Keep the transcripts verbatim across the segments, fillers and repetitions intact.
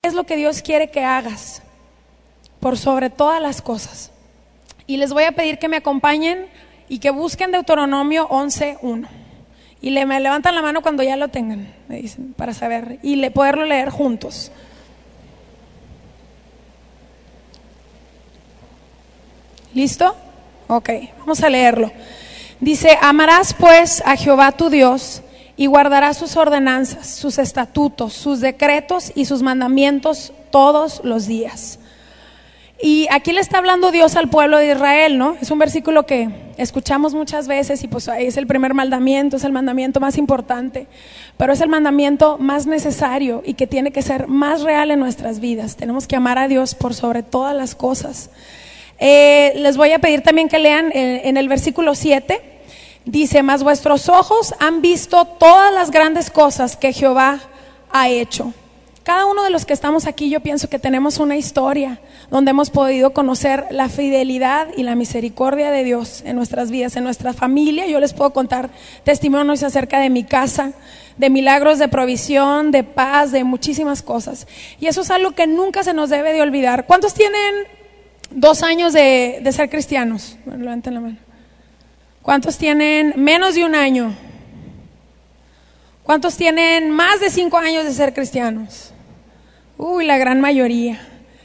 es lo que Dios quiere que hagas por sobre todas las cosas. Y les voy a pedir que me acompañen y que busquen Deuteronomio once uno. Y le, me levantan la mano cuando ya lo tengan, me dicen, para saber y le, poderlo leer juntos. ¿Listo? Ok, vamos a leerlo. Dice: amarás pues a Jehová tu Dios y guardarás sus ordenanzas, sus estatutos, sus decretos y sus mandamientos todos los días. Y aquí le está hablando Dios al pueblo de Israel, ¿no? Es un versículo que escuchamos muchas veces y pues ahí es el primer mandamiento, es el mandamiento más importante, pero es el mandamiento más necesario y que tiene que ser más real en nuestras vidas. Tenemos que amar a Dios por sobre todas las cosas. Eh, les voy a pedir también que lean en, en el versículo siete, dice: mas vuestros ojos han visto todas las grandes cosas que Jehová ha hecho. Cada uno de los que estamos aquí, yo pienso que tenemos una historia donde hemos podido conocer la fidelidad y la misericordia de Dios en nuestras vidas, en nuestra familia. Yo les puedo contar testimonios acerca de mi casa, de milagros de provisión, de paz, de muchísimas cosas. Y eso es algo que nunca se nos debe de olvidar. ¿Cuántos tienen dos años de, de ser cristianos? Bueno, levanten la mano. ¿Cuántos tienen menos de un año? ¿Cuántos tienen más de cinco años de ser cristianos? Uy, la gran mayoría.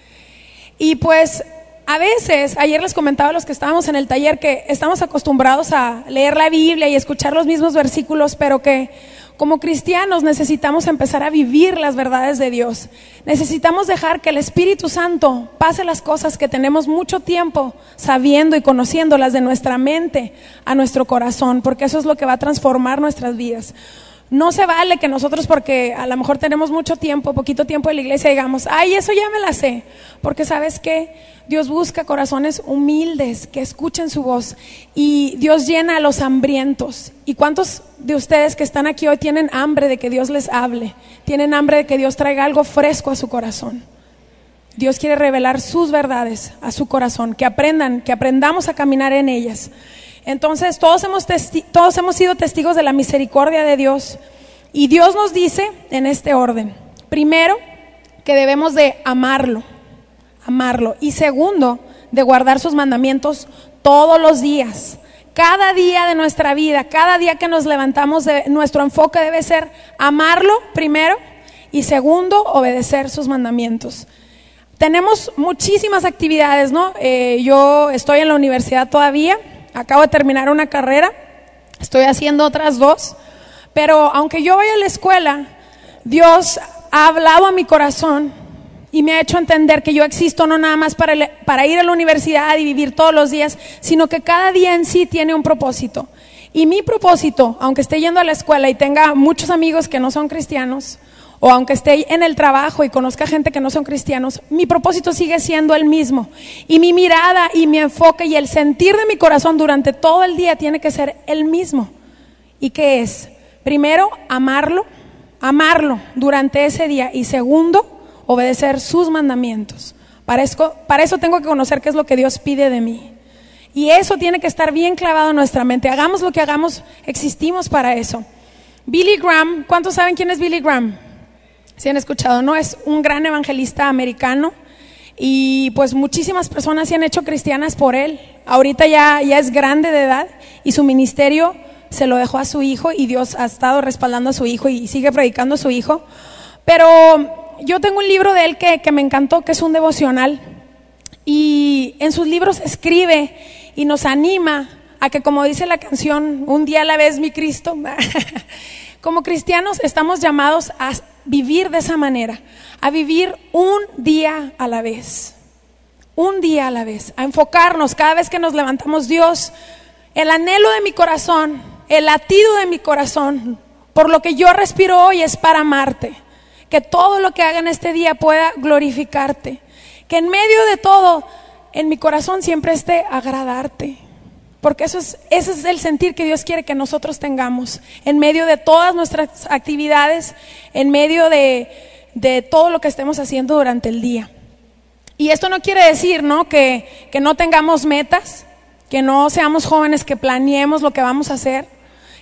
Y pues a veces, ayer les comentaba a los que estábamos en el taller que estamos acostumbrados a leer la Biblia y escuchar los mismos versículos, pero que como cristianos necesitamos empezar a vivir las verdades de Dios. Necesitamos dejar que el Espíritu Santo pase las cosas que tenemos mucho tiempo sabiendo y conociéndolas de nuestra mente a nuestro corazón, porque eso es lo que va a transformar nuestras vidas. No se vale que nosotros, porque a lo mejor tenemos mucho tiempo, poquito tiempo en la iglesia, digamos: ay, eso ya me la sé. Porque ¿sabes qué? Dios busca corazones humildes que escuchen su voz, y Dios llena a los hambrientos. ¿Y cuántos de ustedes que están aquí hoy tienen hambre de que Dios les hable? Tienen hambre de que Dios traiga algo fresco a su corazón. Dios quiere revelar sus verdades a su corazón, que aprendan, que aprendamos a caminar en ellas. Entonces todos hemos, testi- todos hemos sido testigos de la misericordia de Dios, y Dios nos dice en este orden: primero, que debemos de amarlo, amarlo, y segundo, de guardar sus mandamientos todos los días, cada día de nuestra vida, cada día que nos levantamos, de, nuestro enfoque debe ser amarlo primero, y segundo, obedecer sus mandamientos. Tenemos muchísimas actividades, ¿no? Eh, yo estoy en la universidad todavía. Acabo de terminar una carrera, estoy haciendo otras dos, pero aunque yo voy a la escuela, Dios ha hablado a mi corazón y me ha hecho entender que yo existo no nada más para, el, para ir a la universidad y vivir todos los días, sino que cada día en sí tiene un propósito. Y mi propósito, aunque esté yendo a la escuela y tenga muchos amigos que no son cristianos, o aunque esté en el trabajo y conozca gente que no son cristianos, mi propósito sigue siendo el mismo. Y mi mirada y mi enfoque y el sentir de mi corazón durante todo el día tiene que ser el mismo. ¿Y qué es? Primero, amarlo, amarlo durante ese día. Y segundo, obedecer sus mandamientos. Para eso, para eso tengo que conocer qué es lo que Dios pide de mí. Y eso tiene que estar bien clavado en nuestra mente. Hagamos lo que hagamos, existimos para eso. Billy Graham, ¿cuántos saben quién es Billy Graham? Si han escuchado, ¿no? Es un gran evangelista americano, y pues muchísimas personas se han hecho cristianas por él. Ahorita ya, ya es grande de edad y su ministerio se lo dejó a su hijo, y Dios ha estado respaldando a su hijo y sigue predicando a su hijo. Pero yo tengo un libro de él que, que me encantó, que es un devocional, y en sus libros escribe y nos anima a que, como dice la canción, un día a la vez, mi Cristo. Como cristianos estamos llamados a vivir de esa manera, a vivir un día a la vez, un día a la vez, a enfocarnos cada vez que nos levantamos. Dios, el anhelo de mi corazón, el latido de mi corazón, por lo que yo respiro hoy es para amarte, que todo lo que haga en este día pueda glorificarte, que en medio de todo, en mi corazón siempre esté agradarte. Porque eso es, ese es el sentir que Dios quiere que nosotros tengamos en medio de todas nuestras actividades, en medio de, de todo lo que estemos haciendo durante el día. Y esto no quiere decir, ¿no?, que, que no tengamos metas, que no seamos jóvenes que planeemos lo que vamos a hacer,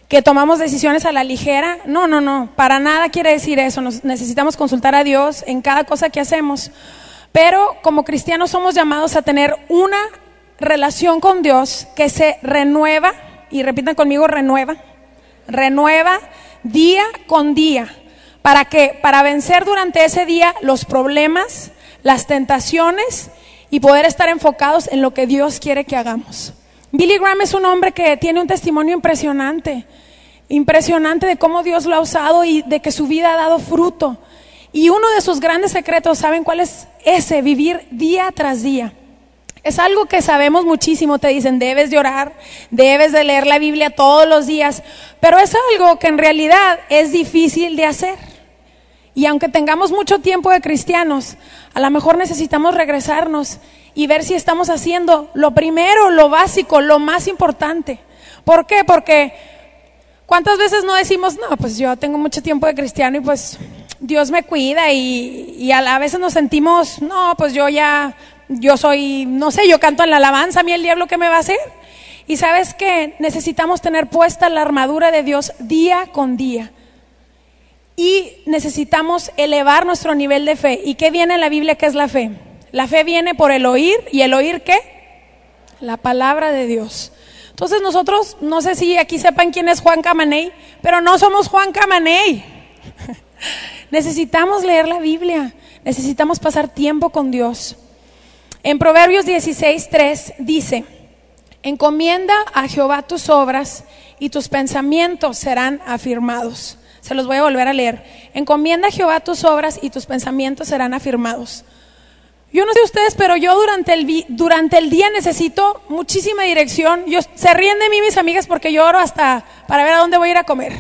que tomamos decisiones a la ligera. No, no, no, para nada quiere decir eso. Nos necesitamos consultar a Dios en cada cosa que hacemos. Pero como cristianos somos llamados a tener una relación con Dios que se renueva, y repitan conmigo, renueva, renueva día con día. ¿Para qué? Para vencer durante ese día los problemas, las tentaciones y poder estar enfocados en lo que Dios quiere que hagamos. Billy Graham es un hombre que tiene un testimonio impresionante, impresionante de cómo Dios lo ha usado y de que su vida ha dado fruto. Y uno de sus grandes secretos, ¿saben cuál es ese? Vivir día tras día. Es algo que sabemos muchísimo, te dicen, debes de orar, debes de leer la Biblia todos los días, pero es algo que en realidad es difícil de hacer. Y aunque tengamos mucho tiempo de cristianos, a lo mejor necesitamos regresarnos y ver si estamos haciendo lo primero, lo básico, lo más importante. ¿Por qué? Porque ¿cuántas veces no decimos, no, pues yo tengo mucho tiempo de cristiano y pues Dios me cuida, y, y a, a veces nos sentimos, no, pues yo ya, yo soy, no sé, yo canto en la alabanza, a mí el diablo ¿qué me va a hacer? Y sabes que necesitamos tener puesta la armadura de Dios día con día. Y necesitamos elevar nuestro nivel de fe. ¿Y qué viene en la Biblia? ¿Qué es la fe? La fe viene por el oír, ¿y el oír qué? La palabra de Dios. Entonces nosotros, no sé si aquí sepan quién es Juan Camaney, pero no somos Juan Camaney. Necesitamos leer la Biblia, necesitamos pasar tiempo con Dios. En Proverbios dieciséis tres dice, encomienda a Jehová tus obras y tus pensamientos serán afirmados. Se los voy a volver a leer. Encomienda a Jehová tus obras y tus pensamientos serán afirmados. Yo no sé ustedes, pero yo durante el, durante el día necesito muchísima dirección. Yo, se ríen de mí mis amigas porque yo oro hasta para ver a dónde voy a ir a comer.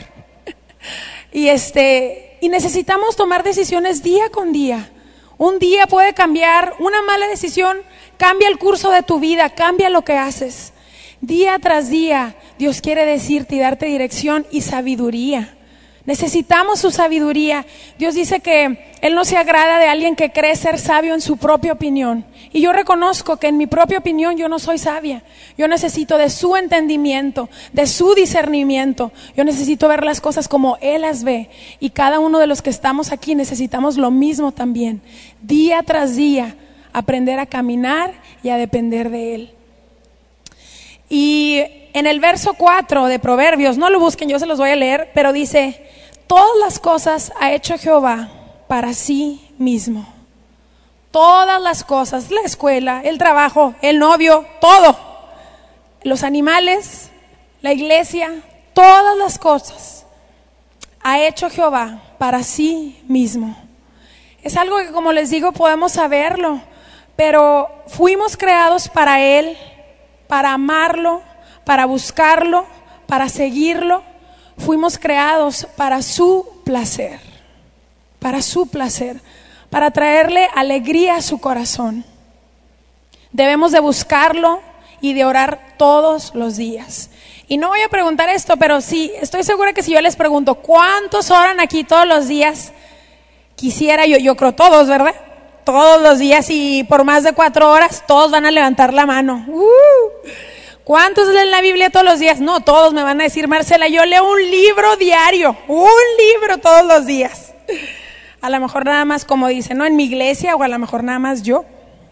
Y este, y necesitamos tomar decisiones día con día. Un día puede cambiar, una mala decisión cambia el curso de tu vida, cambia lo que haces. Día tras día, Dios quiere decirte y darte dirección y sabiduría. Necesitamos su sabiduría. Dios dice que Él no se agrada de alguien que cree ser sabio en su propia opinión. Y yo reconozco que en mi propia opinión yo no soy sabia. Yo necesito de su entendimiento, de su discernimiento. Yo necesito ver las cosas como Él las ve. Y cada uno de los que estamos aquí necesitamos lo mismo también. Día tras día, aprender a caminar y a depender de Él. Y en el verso cuatro de Proverbios, no lo busquen, yo se los voy a leer, pero dice, todas las cosas ha hecho Jehová para sí mismo. Todas las cosas, la escuela, el trabajo, el novio, todo. Los animales, la iglesia, todas las cosas ha hecho Jehová para sí mismo. Es algo que, como les digo, podemos saberlo, pero fuimos creados para Él, para amarlo, para buscarlo, para seguirlo. Fuimos creados para su placer, para su placer, para traerle alegría a su corazón. Debemos de buscarlo y de orar todos los días. Y no voy a preguntar esto, pero sí, estoy segura que si yo les pregunto, ¿cuántos oran aquí todos los días? Quisiera, yo, yo creo todos, ¿verdad? Todos los días y por más de cuatro horas, todos van a levantar la mano. Uh. ¿Cuántos leen la Biblia todos los días? No, todos me van a decir, Marcela, yo leo un libro diario, un libro todos los días. A lo mejor nada más, como dicen, ¿no? En mi iglesia, o a lo mejor nada más yo.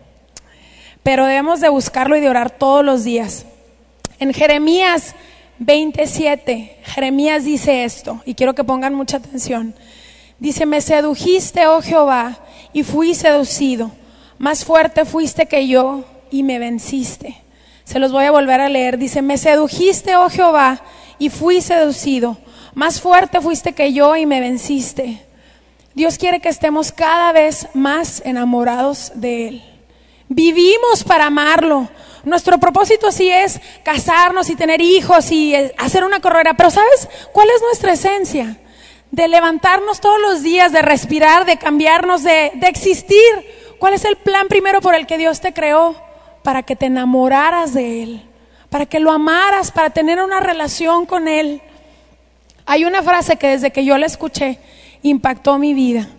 Pero debemos de buscarlo y de orar todos los días. En Jeremías veintisiete, Jeremías dice esto, y quiero que pongan mucha atención. Dice, me sedujiste, oh Jehová, y fui seducido. Más fuerte fuiste que yo, y me venciste. Se los voy a volver a leer. Dice, me sedujiste, oh Jehová, y fui seducido. Más fuerte fuiste que yo y me venciste. Dios quiere que estemos cada vez más enamorados de Él. Vivimos para amarlo. Nuestro propósito sí es casarnos y tener hijos y hacer una carrera. Pero ¿sabes cuál es nuestra esencia? De levantarnos todos los días, de respirar, de cambiarnos, de, de existir. ¿Cuál es el plan primero por el que Dios te creó? Para que te enamoraras de Él, para que lo amaras, para tener una relación con Él. Hay una frase que desde que yo la escuché impactó mi vida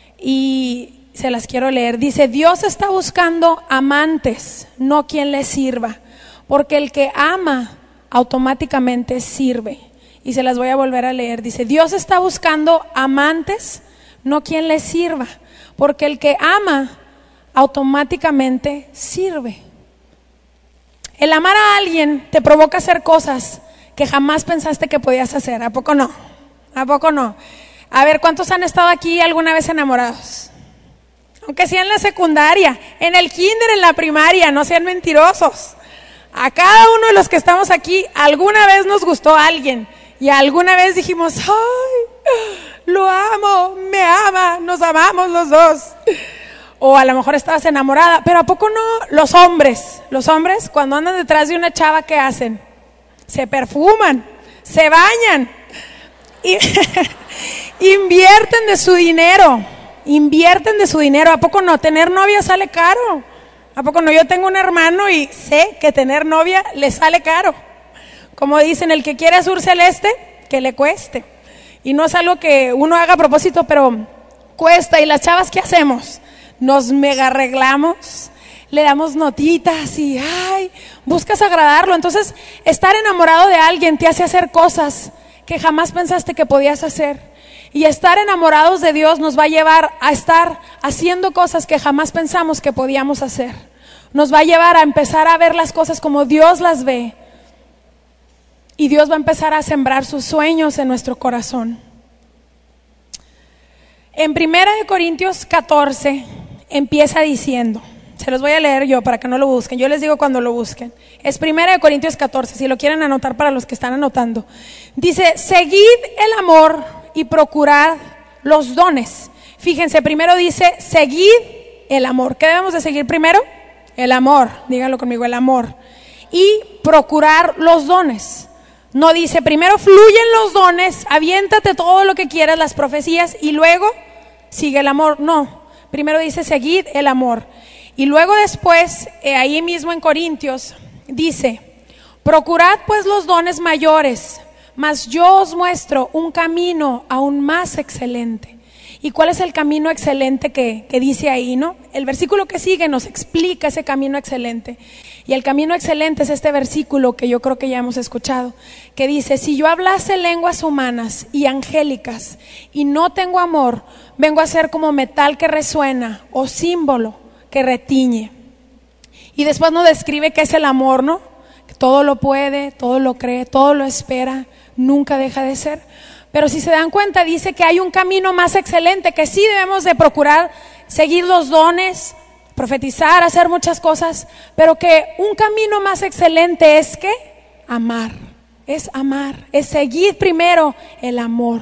y se las quiero leer. Dice, Dios está buscando amantes, no quien le sirva, porque el que ama automáticamente sirve. y se las voy a volver a leer. Dice, Dios está buscando amantes, no quien les sirva, porque el que ama automáticamente sirve. El amar a alguien te provoca hacer cosas que jamás pensaste que podías hacer. ¿A poco no? ¿A poco no? A ver, ¿cuántos han estado aquí alguna vez enamorados? Aunque sea en la secundaria, en el kinder, en la primaria, no sean mentirosos. A cada uno de los que estamos aquí, alguna vez nos gustó a alguien y alguna vez dijimos, ¡ay, lo amo, me ama, nos amamos los dos! O a lo mejor estabas enamorada, pero ¿a poco no? Los hombres, los hombres cuando andan detrás de una chava, ¿qué hacen? Se perfuman, se bañan, y invierten de su dinero, invierten de su dinero. ¿A poco no? Tener novia sale caro. ¿A poco no? Yo tengo un hermano y sé que tener novia le sale caro. Como dicen, el que quiere azul celeste, que le cueste. Y no es algo que uno haga a propósito, pero cuesta. ¿Y las chavas qué hacemos? Nos mega arreglamos, le damos notitas y ay, buscas agradarlo. Entonces, estar enamorado de alguien te hace hacer cosas que jamás pensaste que podías hacer. Y estar enamorados de Dios nos va a llevar a estar haciendo cosas que jamás pensamos que podíamos hacer. Nos va a llevar a empezar a ver las cosas como Dios las ve. Y Dios va a empezar a sembrar sus sueños en nuestro corazón. En primera de Corintios catorce empieza diciendo, se los voy a leer yo para que no lo busquen, yo les digo cuando lo busquen. Es primera de Corintios catorce, si lo quieren anotar para los que están anotando. Dice, seguid el amor y procurad los dones. Fíjense, primero dice, seguid el amor. ¿Qué debemos de seguir primero? El amor, díganlo conmigo, el amor. Y procurar los dones. No dice, primero fluyen los dones, aviéntate todo lo que quieras, las profecías, y luego sigue el amor. No, primero dice, seguid el amor. Y luego después, eh, ahí mismo en Corintios, dice, procurad pues los dones mayores, mas yo os muestro un camino aún más excelente. ¿Y cuál es el camino excelente que, que dice ahí, no? El versículo que sigue nos explica ese camino excelente. Y el camino excelente es este versículo que yo creo que ya hemos escuchado, que dice, si yo hablase lenguas humanas y angélicas y no tengo amor, vengo a ser como metal que resuena o símbolo que retiñe. Y después nos describe qué es el amor, ¿no? Que todo lo puede, todo lo cree, todo lo espera, nunca deja de ser. Pero si se dan cuenta, dice que hay un camino más excelente, que sí debemos de procurar seguir los dones, profetizar, hacer muchas cosas, pero que un camino más excelente es que amar, es amar, es seguir primero el amor.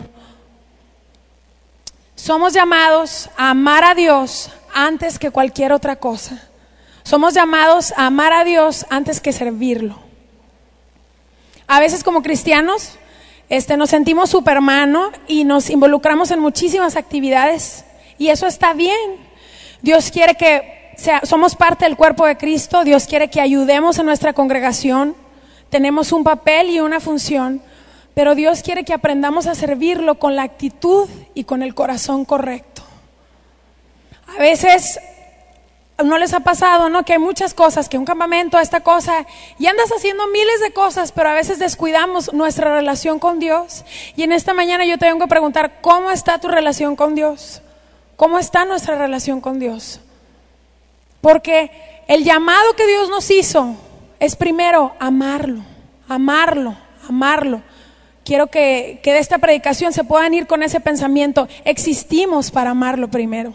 Somos llamados a amar a Dios antes que cualquier otra cosa. Somos llamados a amar a Dios antes que servirlo. A veces como cristianos este, nos sentimos Superman, ¿no? Y nos involucramos en muchísimas actividades y eso está bien. Dios quiere que sea, somos parte del cuerpo de Cristo. Dios quiere que ayudemos en nuestra congregación. Tenemos un papel y una función, pero Dios quiere que aprendamos a servirlo con la actitud y con el corazón correcto. A veces no les ha pasado, ¿no? Que hay muchas cosas, que un campamento, esta cosa, y andas haciendo miles de cosas, pero a veces descuidamos nuestra relación con Dios. Y en esta mañana yo te vengo a preguntar, ¿cómo está tu relación con Dios? ¿Cómo está nuestra relación con Dios? Porque el llamado que Dios nos hizo es primero amarlo, amarlo, amarlo. Quiero que, que de esta predicación se puedan ir con ese pensamiento, existimos para amarlo primero.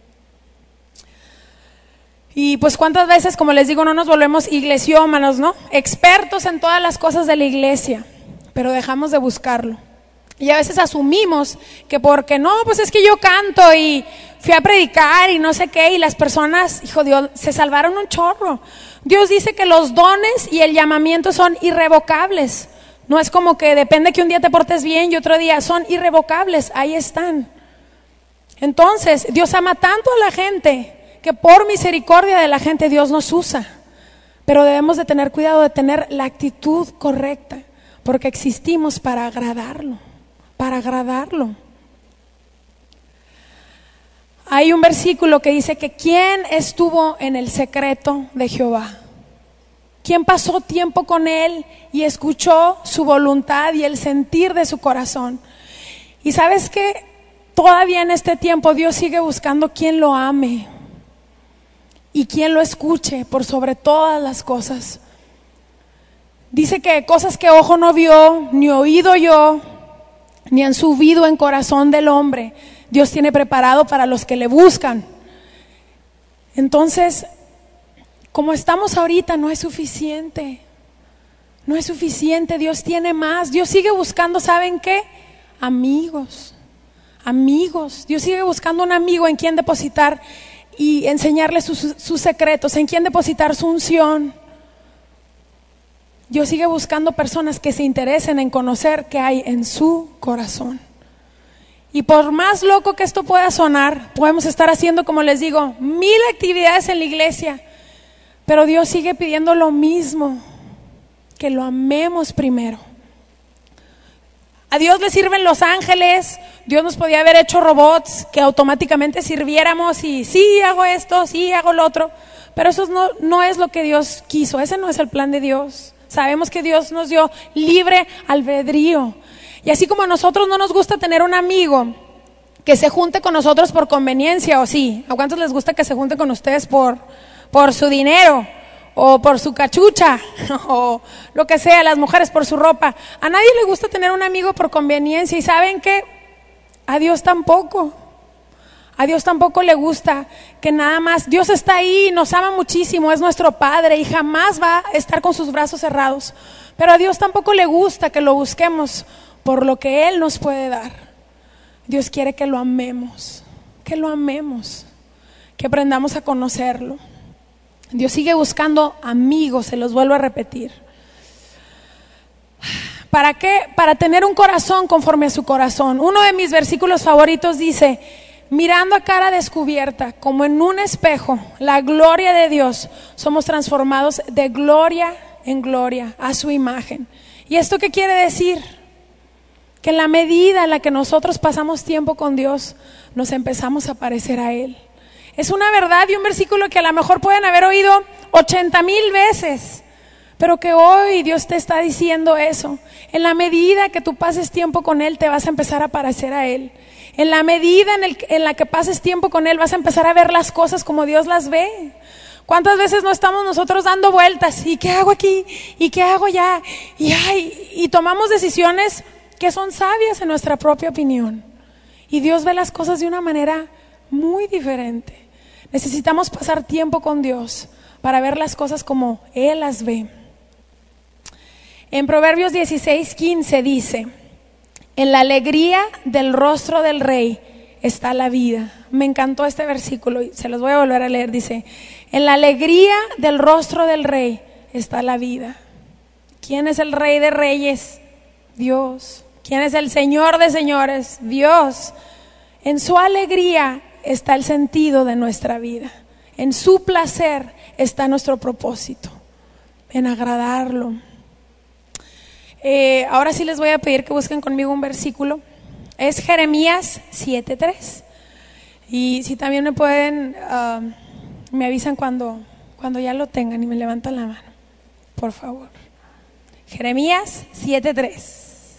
Y pues cuántas veces, como les digo, no nos volvemos iglesiómanos, ¿no? Expertos en todas las cosas de la iglesia, pero dejamos de buscarlo. Y a veces asumimos que porque no, pues es que yo canto y fui a predicar y no sé qué, y las personas, hijo Dios, se salvaron un chorro. Dios dice que los dones y el llamamiento son irrevocables. No es como que depende que un día te portes bien y otro día, son irrevocables, ahí están. Entonces, Dios ama tanto a la gente que por misericordia de la gente Dios nos usa, pero debemos de tener cuidado de tener la actitud correcta, porque existimos para agradarlo, para agradarlo. Hay un versículo que dice que ¿quién estuvo en el secreto de Jehová? ¿Quién pasó tiempo con Él y escuchó su voluntad y el sentir de su corazón? Y sabes que todavía en este tiempo Dios sigue buscando quien lo ame y quien lo escuche por sobre todas las cosas. Dice que cosas que ojo no vio, ni oído oyó, ni han subido en corazón del hombre, Dios tiene preparado para los que le buscan. Entonces, como estamos ahorita, no es suficiente. No es suficiente, Dios tiene más. Dios sigue buscando, ¿saben qué? Amigos, amigos. Dios sigue buscando un amigo en quien depositar y enseñarle sus, sus secretos, en quien depositar su unción. Dios sigue buscando personas que se interesen en conocer qué hay en su corazón. Y por más loco que esto pueda sonar, podemos estar haciendo, como les digo, mil actividades en la iglesia, pero Dios sigue pidiendo lo mismo, que lo amemos primero. A Dios le sirven los ángeles. Dios nos podía haber hecho robots que automáticamente sirviéramos y sí hago esto, sí hago lo otro, pero eso no, no es lo que Dios quiso, ese no es el plan de Dios. Sabemos que Dios nos dio libre albedrío. Y así como a nosotros no nos gusta tener un amigo que se junte con nosotros por conveniencia, o sí, ¿a cuántos les gusta que se junte con ustedes por, por su dinero? O por su cachucha, o lo que sea, las mujeres por su ropa. A nadie le gusta tener un amigo por conveniencia. ¿Y saben qué? A Dios tampoco. A Dios tampoco le gusta que nada más, Dios está ahí, nos ama muchísimo, es nuestro Padre y jamás va a estar con sus brazos cerrados. Pero a Dios tampoco le gusta que lo busquemos por lo que Él nos puede dar. Dios quiere que lo amemos, que lo amemos, que aprendamos a conocerlo. Dios sigue buscando amigos, se los vuelvo a repetir. ¿Para qué? Para tener un corazón conforme a su corazón. Uno de mis versículos favoritos dice: mirando a cara descubierta, como en un espejo, la gloria de Dios, somos transformados de gloria en gloria a su imagen. ¿Y esto qué quiere decir? Que en la medida en la que nosotros pasamos tiempo con Dios, nos empezamos a parecer a Él. Es una verdad y un versículo que a lo mejor pueden haber oído ochenta mil veces, pero que hoy Dios te está diciendo eso. En la medida que tú pases tiempo con Él, te vas a empezar a parecer a Él. En la medida en, el, en la que pases tiempo con Él, vas a empezar a ver las cosas como Dios las ve. ¿Cuántas veces no estamos nosotros dando vueltas? ¿Y qué hago aquí? ¿Y qué hago allá? Y, ay, y tomamos decisiones que son sabias en nuestra propia opinión. Y Dios ve las cosas de una manera muy diferente. Necesitamos pasar tiempo con Dios para ver las cosas como Él las ve. En Proverbios dieciséis quince dice: en la alegría del rostro del rey está la vida. Me encantó este versículo y se los voy a volver a leer. Dice: en la alegría del rostro del rey está la vida. ¿Quién es el rey de reyes? Dios. ¿Quién es el Señor de señores? Dios. En su alegría está el sentido de nuestra vida. En su placer está nuestro propósito, en agradarlo. Eh, ahora sí les voy a pedir que busquen conmigo un versículo. Es Jeremías siete tres. Y si también me pueden, uh, me avisan cuando, cuando ya lo tengan y me levantan la mano, por favor. Jeremías siete tres.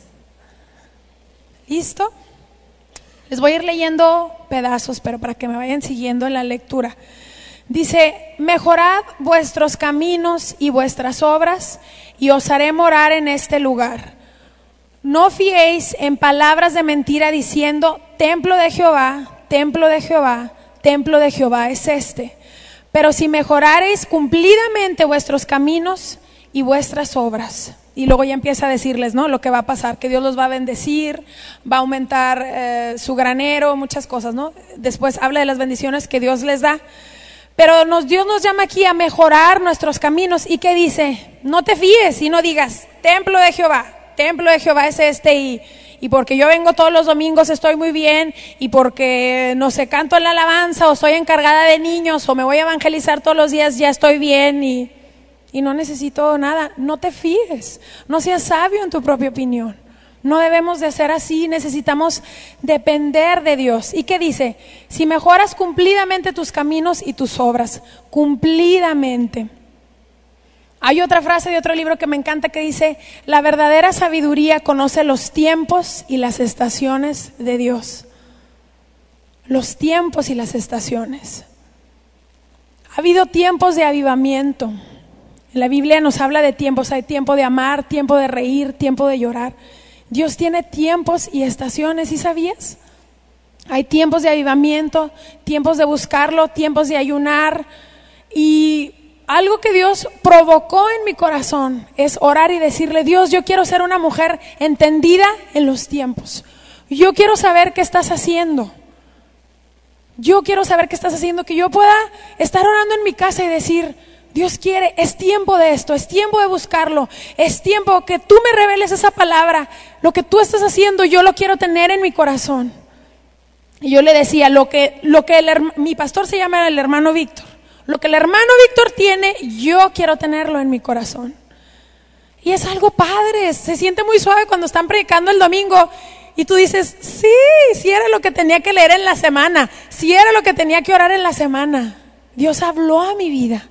¿Listo? Les voy a ir leyendo pedazos, pero para que me vayan siguiendo en la lectura. Dice: mejorad vuestros caminos y vuestras obras, y os haré morar en este lugar. No fiéis en palabras de mentira diciendo: templo de Jehová, templo de Jehová, templo de Jehová es este. Pero si mejorareis cumplidamente vuestros caminos y vuestras obras. Y luego ya empieza a decirles, ¿no?, lo que va a pasar, que Dios los va a bendecir, va a aumentar eh, su granero, muchas cosas, ¿no? Después habla de las bendiciones que Dios les da. Pero nos, Dios nos llama aquí a mejorar nuestros caminos. ¿Y qué dice? No te fíes y no digas: templo de Jehová, templo de Jehová es este, y, y porque yo vengo todos los domingos estoy muy bien, y porque no sé, canto en la alabanza, o soy encargada de niños, o me voy a evangelizar todos los días, ya estoy bien y, y no necesito nada. No te fíes, no seas sabio en tu propia opinión. No debemos de ser así, necesitamos depender de Dios. ¿Y qué dice? Si mejoras cumplidamente tus caminos y tus obras, cumplidamente. Hay otra frase de otro libro que me encanta que dice: la verdadera sabiduría conoce los tiempos y las estaciones de Dios. Los tiempos y las estaciones. Ha habido tiempos de avivamiento. En la Biblia nos habla de tiempos. Hay tiempo de amar, tiempo de reír, tiempo de llorar. Dios tiene tiempos y estaciones, ¿sí sabías? Hay tiempos de avivamiento, tiempos de buscarlo, tiempos de ayunar. Y algo que Dios provocó en mi corazón es orar y decirle: Dios, yo quiero ser una mujer entendida en los tiempos. Yo quiero saber qué estás haciendo. Yo quiero saber qué estás haciendo, que yo pueda estar orando en mi casa y decir: Dios quiere, es tiempo de esto, es tiempo de buscarlo, es tiempo que tú me reveles esa palabra. Lo que tú estás haciendo, yo lo quiero tener en mi corazón. Y yo le decía, lo que, lo que el, mi pastor se llama el hermano Víctor, lo que el hermano Víctor tiene, yo quiero tenerlo en mi corazón. Y es algo padre, se siente muy suave cuando están predicando el domingo y tú dices: sí, sí era lo que tenía que leer en la semana, sí era lo que tenía que orar en la semana. Dios habló a mi vida.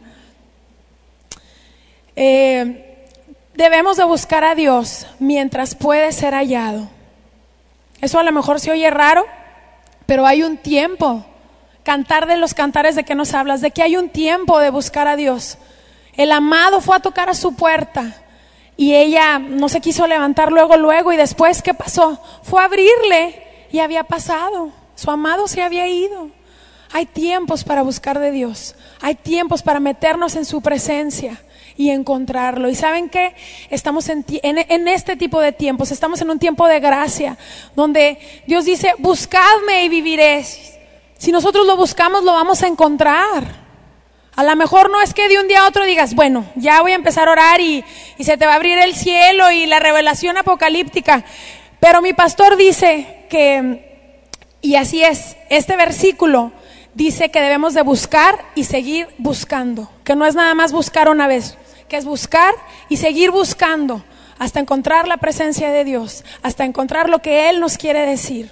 Eh, debemos de buscar a Dios mientras puede ser hallado. Eso a lo mejor se oye raro, pero hay un tiempo. Cantar de los cantares, ¿de qué nos hablas? De que hay un tiempo de buscar a Dios. El amado fue a tocar a su puerta y ella no se quiso levantar luego, luego, y después, ¿qué pasó? Fue a abrirle y había pasado. Su amado se había ido. Hay tiempos para buscar de Dios. Hay tiempos para meternos en su presencia y encontrarlo. ¿Y saben qué? Estamos en, en, en este tipo de tiempos, estamos en un tiempo de gracia, donde Dios dice: buscadme y viviréis. Si nosotros lo buscamos, lo vamos a encontrar. A lo mejor no es que de un día a otro digas: bueno, ya voy a empezar a orar y, y se te va a abrir el cielo y la revelación apocalíptica. Pero mi pastor dice que, y así es, este versículo dice que debemos de buscar y seguir buscando, que no es nada más buscar una vez, que es buscar y seguir buscando hasta encontrar la presencia de Dios, hasta encontrar lo que Él nos quiere decir.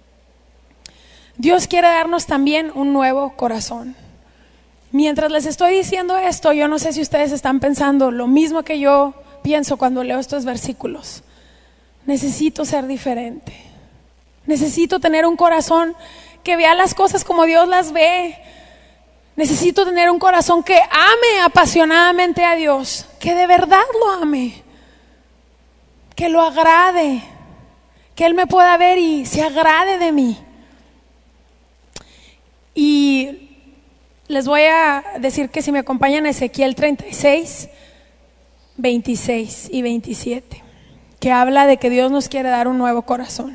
Dios quiere darnos también un nuevo corazón. Mientras les estoy diciendo esto, yo no sé si ustedes están pensando lo mismo que yo pienso cuando leo estos versículos. Necesito ser diferente. Necesito tener un corazón que vea las cosas como Dios las ve. Necesito tener un corazón que ame apasionadamente a Dios, que de verdad lo ame, que lo agrade, que Él me pueda ver y se agrade de mí. Y les voy a decir que si me acompañan a Ezequiel treinta y seis, veintiséis y veintisiete, que habla de que Dios nos quiere dar un nuevo corazón.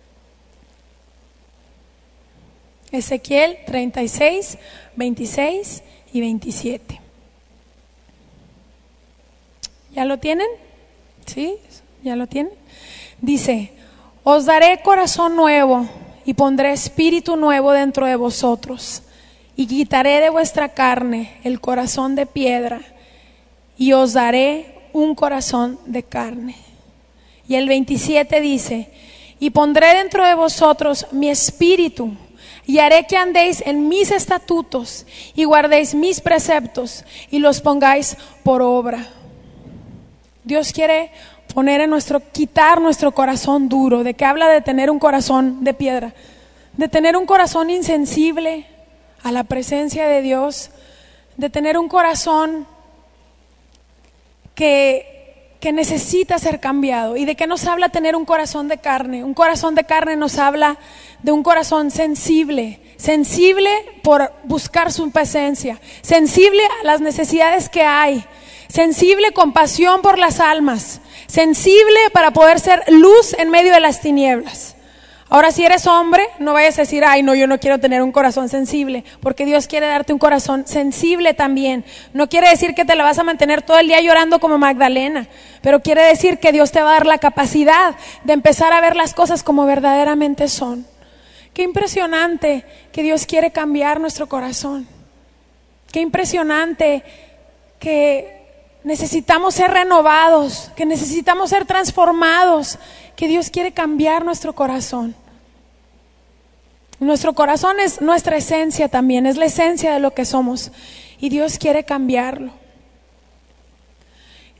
Ezequiel treinta y seis, veintiséis y veintisiete. ¿Ya lo tienen? ¿Sí? ¿Ya lo tienen? Dice: os daré corazón nuevo y pondré espíritu nuevo dentro de vosotros, y quitaré de vuestra carne el corazón de piedra, y os daré un corazón de carne. Y el veintisiete dice: y pondré dentro de vosotros mi espíritu, y haré que andéis en mis estatutos, y guardéis mis preceptos, y los pongáis por obra. Dios quiere poner en nuestro, quitar nuestro corazón duro. ¿De qué habla? De tener un corazón de piedra, de tener un corazón insensible a la presencia de Dios, de tener un corazón que, que necesita ser cambiado. ¿Y de qué nos habla tener un corazón de carne? Un corazón de carne nos habla de un corazón sensible, sensible por buscar su presencia, sensible a las necesidades que hay, sensible con pasión por las almas, sensible para poder ser luz en medio de las tinieblas. Ahora, si eres hombre, no vayas a decir: ay, no, yo no quiero tener un corazón sensible, porque Dios quiere darte un corazón sensible también. No quiere decir que te la vas a mantener todo el día llorando como Magdalena, pero quiere decir que Dios te va a dar la capacidad de empezar a ver las cosas como verdaderamente son. Qué impresionante que Dios quiere cambiar nuestro corazón. Qué impresionante que necesitamos ser renovados, que necesitamos ser transformados, que Dios quiere cambiar nuestro corazón. Nuestro corazón es nuestra esencia también, es la esencia de lo que somos, y Dios quiere cambiarlo.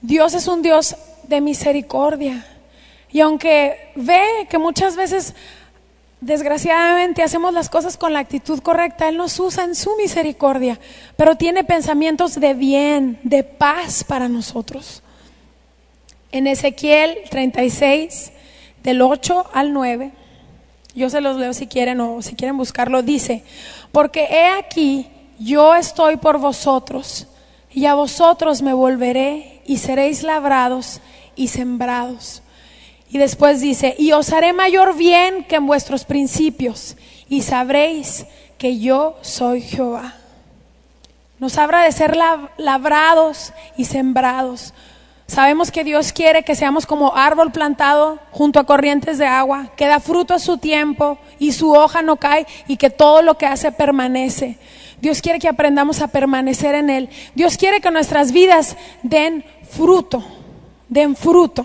Dios es un Dios de misericordia. Y aunque ve que muchas veces, desgraciadamente, hacemos las cosas con la actitud correcta, Él nos usa en su misericordia, pero tiene pensamientos de bien, de paz para nosotros. En Ezequiel treinta y seis, del ocho al nueve, yo se los leo si quieren o si quieren buscarlo, dice: porque he aquí, yo estoy por vosotros, y a vosotros me volveré, y seréis labrados y sembrados. Y después dice: y os haré mayor bien que en vuestros principios, y sabréis que yo soy Jehová. Nos habla de ser labrados y sembrados. Sabemos que Dios quiere que seamos como árbol plantado junto a corrientes de agua, que da fruto a su tiempo y su hoja no cae, y que todo lo que hace permanece. Dios quiere que aprendamos a permanecer en Él. Dios quiere que nuestras vidas den fruto, den fruto.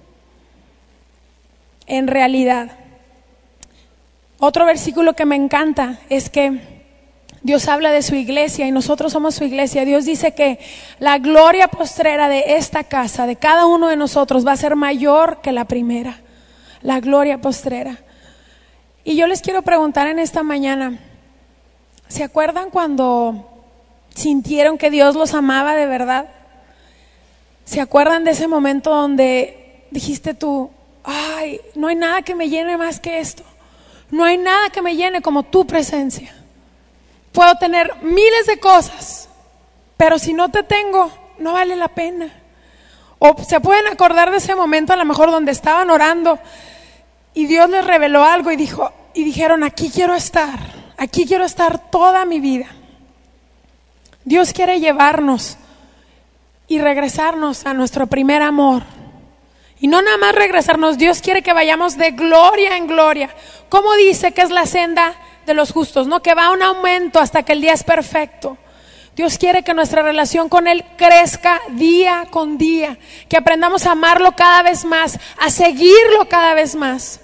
En realidad, otro versículo que me encanta es que Dios habla de su iglesia y nosotros somos su iglesia. Dios dice que la gloria postrera de esta casa, de cada uno de nosotros, va a ser mayor que la primera. La gloria postrera. Y yo les quiero preguntar en esta mañana, ¿se acuerdan cuando sintieron que Dios los amaba de verdad? ¿Se acuerdan de ese momento donde dijiste tú: ay, no hay nada que me llene más que esto? No hay nada que me llene como tu presencia. Puedo tener miles de cosas, pero si no te tengo, no vale la pena. O se pueden acordar de ese momento, a lo mejor donde estaban orando y Dios les reveló algo y dijo, y dijeron: aquí quiero estar, aquí quiero estar toda mi vida. Dios quiere llevarnos y regresarnos a nuestro primer amor. Y no nada más regresarnos, Dios quiere que vayamos de gloria en gloria. ¿Cómo dice que es la senda de los justos? No, que va a un aumento hasta que el día es perfecto. Dios quiere que nuestra relación con Él crezca día con día, que aprendamos a amarlo cada vez más, a seguirlo cada vez más.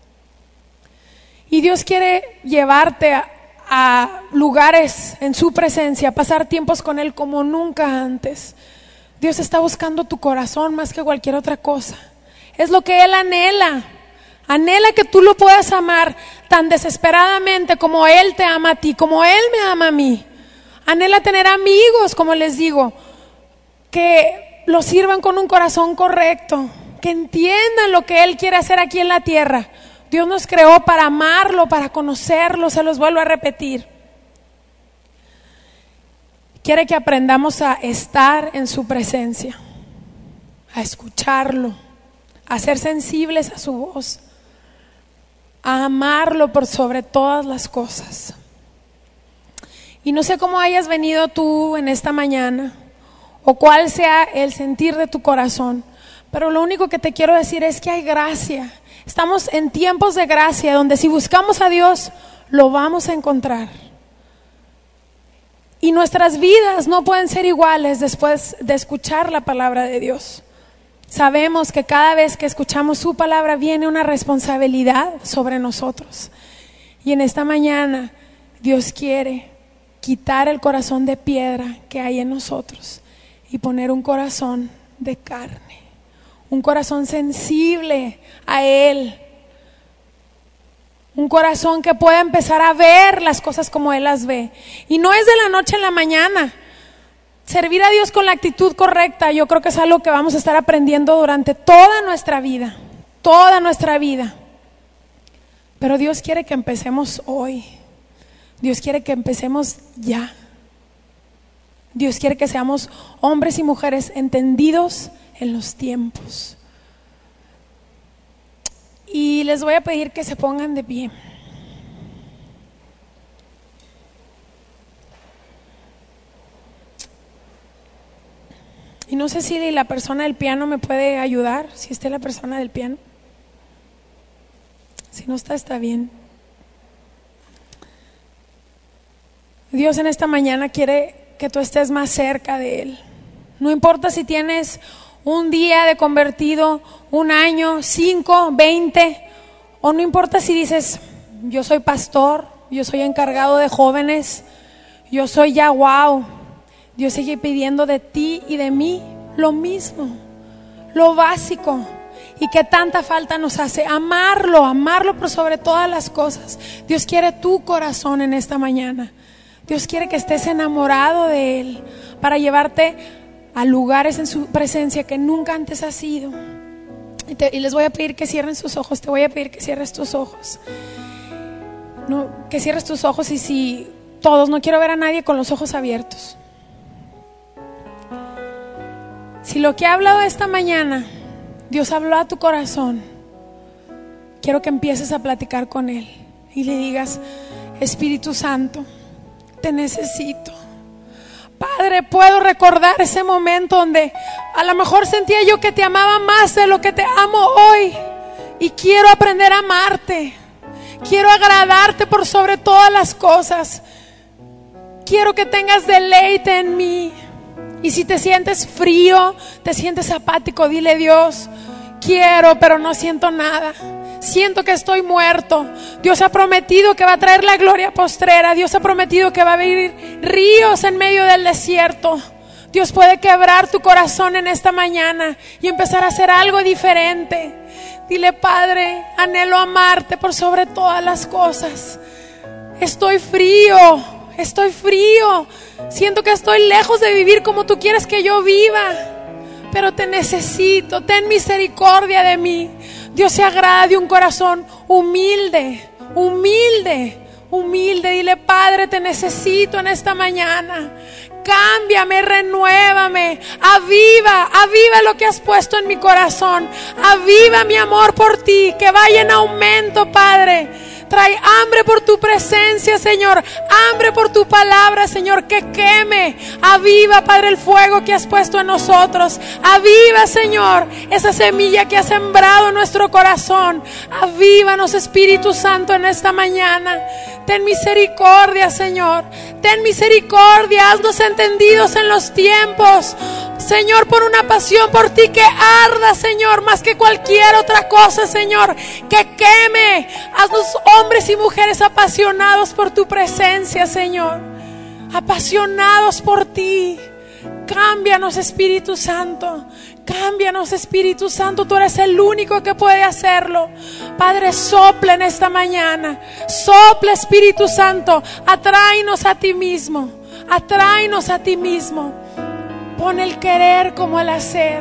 Y Dios quiere llevarte a, a lugares en su presencia, pasar tiempos con Él como nunca antes. Dios está buscando tu corazón más que cualquier otra cosa. Es lo que Él anhela. Anhela que tú lo puedas amar tan desesperadamente como Él te ama a ti, como Él me ama a mí. Anhela tener amigos, como les digo, que lo sirvan con un corazón correcto, que entiendan lo que Él quiere hacer aquí en la tierra. Dios nos creó para amarlo, para conocerlo, se los vuelvo a repetir. Quiere que aprendamos a estar en su presencia, a escucharlo, a ser sensibles a su voz, a amarlo por sobre todas las cosas. Y no sé cómo hayas venido tú en esta mañana o cuál sea el sentir de tu corazón, pero lo único que te quiero decir es que hay gracia. Estamos en tiempos de gracia donde si buscamos a Dios lo vamos a encontrar. Y nuestras vidas no pueden ser iguales después de escuchar la palabra de Dios. Sabemos que cada vez que escuchamos su palabra viene una responsabilidad sobre nosotros. Y en esta mañana Dios quiere quitar el corazón de piedra que hay en nosotros y poner un corazón de carne, un corazón sensible a Él. Un corazón que pueda empezar a ver las cosas como Él las ve. Y no es de la noche a la mañana. Servir a Dios con la actitud correcta, yo creo que es algo que vamos a estar aprendiendo durante toda nuestra vida. Toda nuestra vida. Pero Dios quiere que empecemos hoy. Dios quiere que empecemos ya. Dios quiere que seamos hombres y mujeres entendidos en los tiempos. Y les voy a pedir que se pongan de pie. Y no sé si la persona del piano me puede ayudar, si está la persona del piano. Si no está, está bien. Dios en esta mañana quiere que tú estés más cerca de Él. No importa si tienes un día de convertido, un año, cinco, veinte, o no importa si dices, yo soy pastor, yo soy encargado de jóvenes, yo soy ya wow. Dios sigue pidiendo de ti y de mí lo mismo, lo básico, y que tanta falta nos hace, amarlo, amarlo por sobre todas las cosas. Dios quiere tu corazón en esta mañana. Dios quiere que estés enamorado de Él para llevarte a lugares en su presencia que nunca antes has ido. Y, te, y les voy a pedir que cierren sus ojos, te voy a pedir que cierres tus ojos. No, que cierres tus ojos, y si todos, no quiero ver a nadie con los ojos abiertos. Si lo que he hablado esta mañana, Dios habló a tu corazón, quiero que empieces a platicar con Él y le digas: Espíritu Santo, te necesito. Padre, puedo recordar ese momento donde a lo mejor sentía yo que te amaba más de lo que te amo hoy, y quiero aprender a amarte. Quiero agradarte por sobre todas las cosas. Quiero que tengas deleite en mí. Y si te sientes frío, te sientes apático, dile: Dios, quiero, pero no siento nada. Siento que estoy muerto. Dios ha prometido que va a traer la gloria postrera. Dios ha prometido que va a abrir ríos en medio del desierto. Dios puede quebrar tu corazón en esta mañana y empezar a hacer algo diferente. Dile: Padre, anhelo amarte por sobre todas las cosas. Estoy frío, estoy frío. Siento que estoy lejos de vivir como tú quieres que yo viva, pero te necesito. Ten misericordia de mí. Dios se agrada de un corazón humilde, humilde, humilde. Dile: Padre, te necesito en esta mañana. Cámbiame, renuévame, aviva, aviva lo que has puesto en mi corazón. Aviva mi amor por ti, que vaya en aumento, Padre. Trae hambre por tu presencia, Señor. Hambre por tu palabra, Señor. Que queme. Aviva, Padre, el fuego que has puesto en nosotros. Aviva, Señor, esa semilla que has sembrado en nuestro corazón. Avívanos, Espíritu Santo, en esta mañana. Ten misericordia, Señor. Ten misericordia. Haznos entendidos en los tiempos, Señor, por una pasión por ti que arda, Señor, más que cualquier otra cosa, Señor. Que queme. Haznos hombres y mujeres apasionados por tu presencia, Señor. Apasionados por ti. Cámbianos, Espíritu Santo. Cámbianos, Espíritu Santo. Tú eres el único que puede hacerlo. Padre, sopla en esta mañana. Sopla, Espíritu Santo. Atráenos a ti mismo. Atráenos a ti mismo. Pon el querer como el hacer.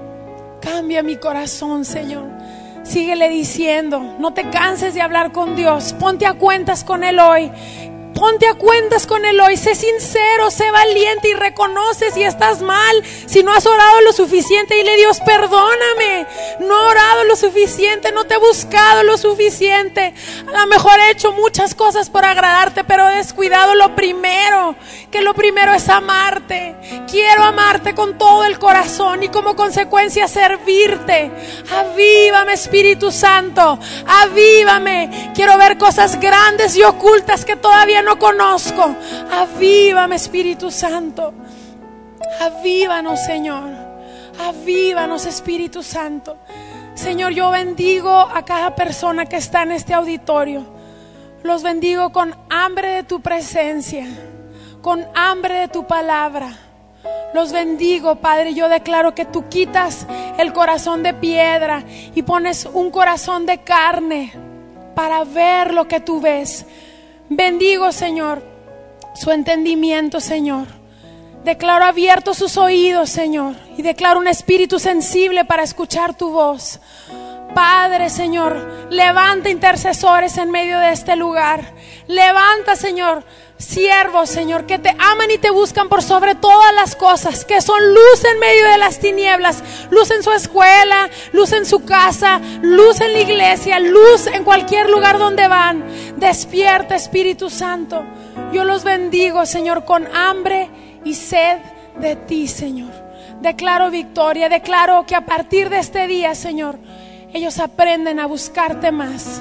Cambia mi corazón, Señor. Síguele diciendo, no te canses de hablar con Dios. Ponte a cuentas con Él hoy. Ponte a cuentas con Él hoy. Sé sincero, sé valiente y reconoce si estás mal, si no has orado lo suficiente. Dile: Dios, perdóname, no he orado lo suficiente, no te he buscado lo suficiente. A lo mejor he hecho muchas cosas por agradarte, pero he descuidado lo primero, que lo primero es amarte. Quiero amarte con todo el corazón y como consecuencia servirte. Avívame, Espíritu Santo, avívame. Quiero ver cosas grandes y ocultas que todavía no conozco. Avívame, Espíritu Santo. Avívanos, Señor. Avívanos, Espíritu Santo. Señor, yo bendigo a cada persona que está en este auditorio. Los bendigo con hambre de tu presencia, con hambre de tu palabra. Los bendigo, Padre. Yo declaro que tú quitas el corazón de piedra y pones un corazón de carne para ver lo que tú ves. Bendigo, Señor, su entendimiento, Señor. Declaro abiertos sus oídos, Señor, y declaro un espíritu sensible para escuchar tu voz. Padre, Señor, levanta intercesores en medio de este lugar. Levanta, Señor, siervos, Señor, que te aman y te buscan por sobre todas las cosas, que son luz en medio de las tinieblas, luz en su escuela, luz en su casa, luz en la iglesia, luz en cualquier lugar donde van. Despierta, Espíritu Santo. Yo los bendigo, Señor, con hambre y sed de ti, Señor. Declaro victoria, declaro que a partir de este día, Señor, ellos aprenden a buscarte más.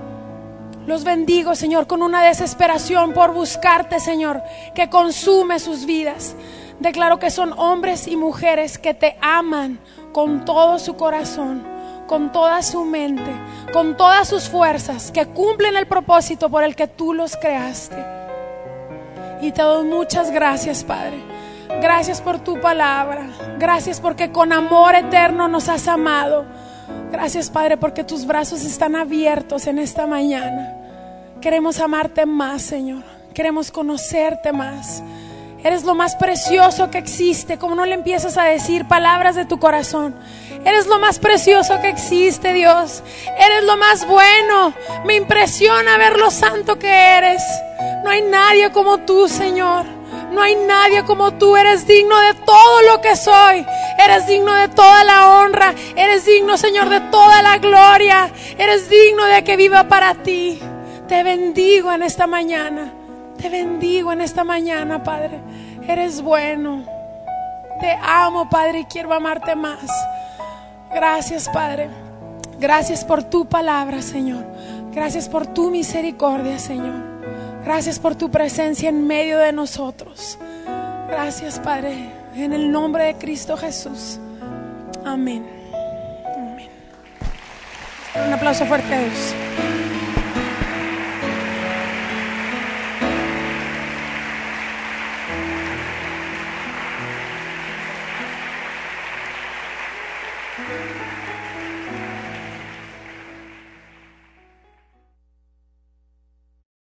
Los bendigo, Señor, con una desesperación por buscarte, Señor, que consume sus vidas. Declaro que son hombres y mujeres que te aman con todo su corazón, con toda su mente, con todas sus fuerzas, que cumplen el propósito por el que tú los creaste. Y te doy muchas gracias, Padre. Gracias por tu palabra. Gracias porque con amor eterno nos has amado. Gracias, Padre, porque tus brazos están abiertos en esta mañana. Queremos amarte más, Señor. Queremos conocerte más. Eres lo más precioso que existe. Como no le empiezas a decir palabras de tu corazón. Eres lo más precioso que existe, Dios. Eres lo más bueno. Me impresiona ver lo santo que eres. No hay nadie como tú, Señor. No hay nadie como tú. Eres digno de todo lo que soy. Eres digno de toda la honra. Eres digno, Señor, de toda la gloria. Eres digno de que viva para ti. Te bendigo en esta mañana. Te bendigo en esta mañana, Padre. Eres bueno. Te amo, Padre, y quiero amarte más. Gracias, Padre. Gracias por tu palabra, Señor. Gracias por tu misericordia, Señor. Gracias por tu presencia en medio de nosotros. Gracias, Padre, en el nombre de Cristo Jesús. Amén. Amén. Un aplauso fuerte a Dios.